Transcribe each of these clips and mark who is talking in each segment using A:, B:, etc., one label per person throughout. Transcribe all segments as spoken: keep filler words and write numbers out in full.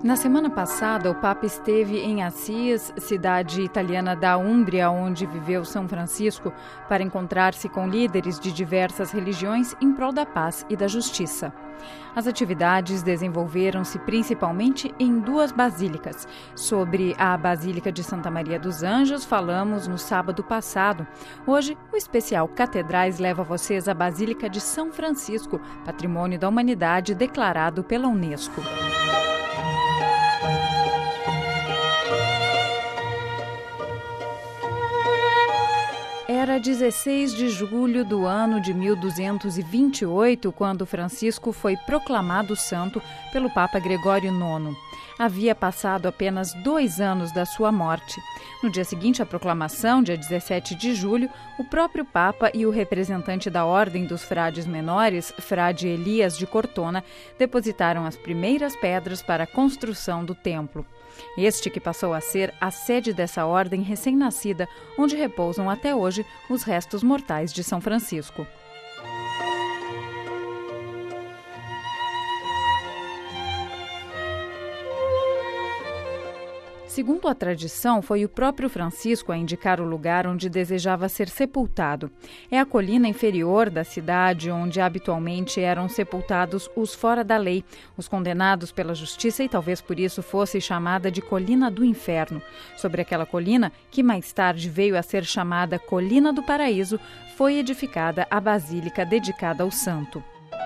A: Na semana passada, o Papa esteve em Assis, cidade italiana da Úmbria, onde viveu São Francisco, para encontrar-se com líderes de diversas religiões em prol da paz e da justiça. As atividades desenvolveram-se principalmente em duas basílicas. Sobre a Basílica de Santa Maria dos Anjos, falamos no sábado passado. Hoje, o especial Catedrais leva vocês à Basílica de São Francisco, Patrimônio da Humanidade declarado pela Unesco. Era dezesseis de julho do ano de mil duzentos e vinte e oito, quando Francisco foi proclamado santo pelo Papa Gregório nono. Havia passado apenas dois anos da sua morte. No dia seguinte à proclamação, dia dezessete de julho, o próprio Papa e o representante da Ordem dos Frades Menores, Frade Elias de Cortona, depositaram as primeiras pedras para a construção do templo. Este que passou a ser a sede dessa ordem recém-nascida, onde repousam até hoje os restos mortais de São Francisco. Segundo a tradição, foi o próprio Francisco a indicar o lugar onde desejava ser sepultado. É a colina inferior da cidade onde habitualmente eram sepultados os fora da lei, os condenados pela justiça, e talvez por isso fosse chamada de Colina do Inferno. Sobre aquela colina, que mais tarde veio a ser chamada Colina do Paraíso, foi edificada a basílica dedicada ao santo.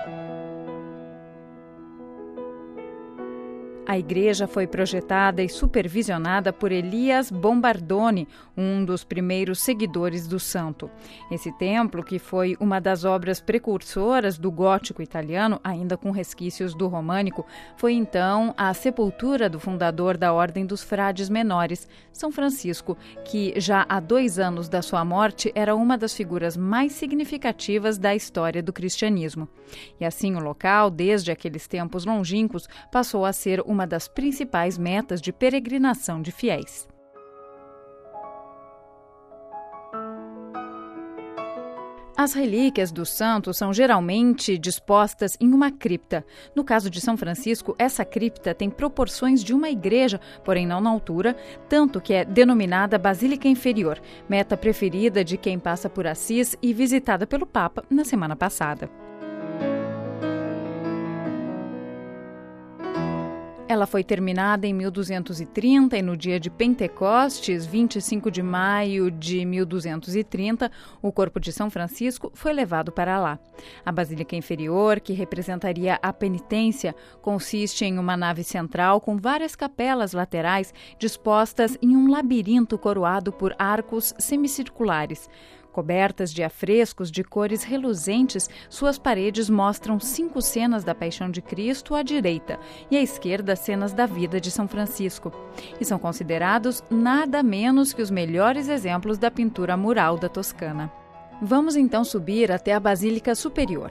A: A igreja foi projetada e supervisionada por Elias Bombardoni, um dos primeiros seguidores do santo. Esse templo, que foi uma das obras precursoras do gótico italiano, ainda com resquícios do românico, foi então a sepultura do fundador da Ordem dos Frades Menores, São Francisco, que já há dois anos da sua morte era uma das figuras mais significativas da história do cristianismo. E assim o local, desde aqueles tempos longínquos, passou a ser uma das principais metas de peregrinação de fiéis. As relíquias dos santos são geralmente dispostas em uma cripta. No caso de São Francisco, essa cripta tem proporções de uma igreja, porém não na altura, tanto que é denominada Basílica Inferior, meta preferida de quem passa por Assis e visitada pelo Papa na semana passada. Ela foi terminada em mil duzentos e trinta e no dia de Pentecostes, vinte e cinco de maio de mil duzentos e trinta, o corpo de São Francisco foi levado para lá. A Basílica Inferior, que representaria a penitência, consiste em uma nave central com várias capelas laterais dispostas em um labirinto coroado por arcos semicirculares. Cobertas de afrescos de cores reluzentes, suas paredes mostram cinco cenas da Paixão de Cristo à direita e à esquerda cenas da vida de São Francisco. E são considerados nada menos que os melhores exemplos da pintura mural da Toscana. Vamos então subir até a Basílica Superior.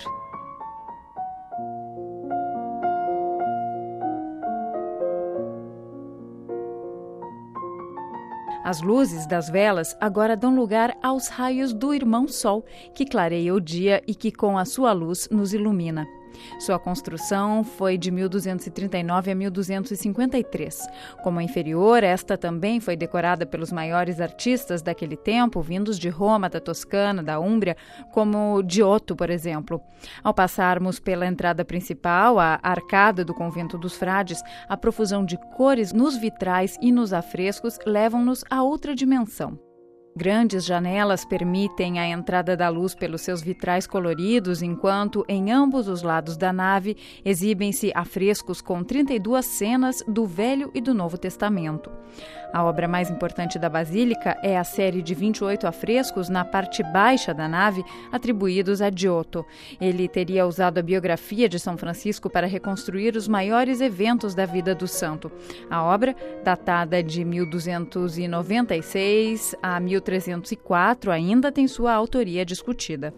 A: As luzes das velas agora dão lugar aos raios do Irmão Sol, que clareia o dia e que com a sua luz nos ilumina. Sua construção foi de mil duzentos e trinta e nove a mil duzentos e cinquenta e três. Como a inferior, esta também foi decorada pelos maiores artistas daquele tempo, vindos de Roma, da Toscana, da Úmbria, como Giotto, por exemplo. Ao passarmos pela entrada principal, a arcada do Convento dos Frades, a profusão de cores nos vitrais e nos afrescos levam-nos a outra dimensão. Grandes janelas permitem a entrada da luz pelos seus vitrais coloridos, enquanto em ambos os lados da nave exibem-se afrescos com trinta e duas cenas do Velho e do Novo Testamento. A obra mais importante da Basílica é a série de vinte e oito afrescos na parte baixa da nave, atribuídos a Giotto. Ele teria usado a biografia de São Francisco para reconstruir os maiores eventos da vida do santo. A obra, datada de mil duzentos e noventa e seis a mil trezentos e quatro, ainda tem sua autoria discutida.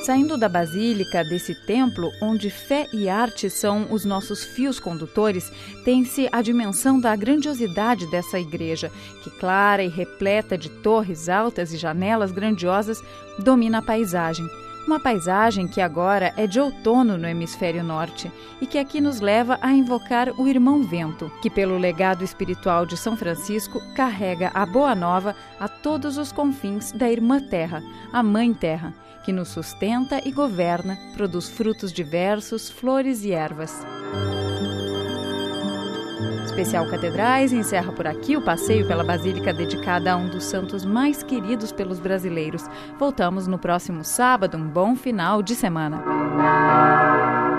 A: Saindo da Basílica, desse templo, onde fé e arte são os nossos fios condutores, tem-se a dimensão da grandiosidade dessa igreja, que, clara e repleta de torres altas e janelas grandiosas, domina a paisagem. Uma paisagem que agora é de outono no hemisfério norte e que aqui nos leva a invocar o Irmão Vento, que pelo legado espiritual de São Francisco carrega a boa nova a todos os confins da Irmã Terra, a Mãe Terra, que nos sustenta e governa, produz frutos diversos, flores e ervas. Especial Catedrais encerra por aqui o passeio pela Basílica dedicada a um dos santos mais queridos pelos brasileiros. Voltamos no próximo sábado. Um bom final de semana.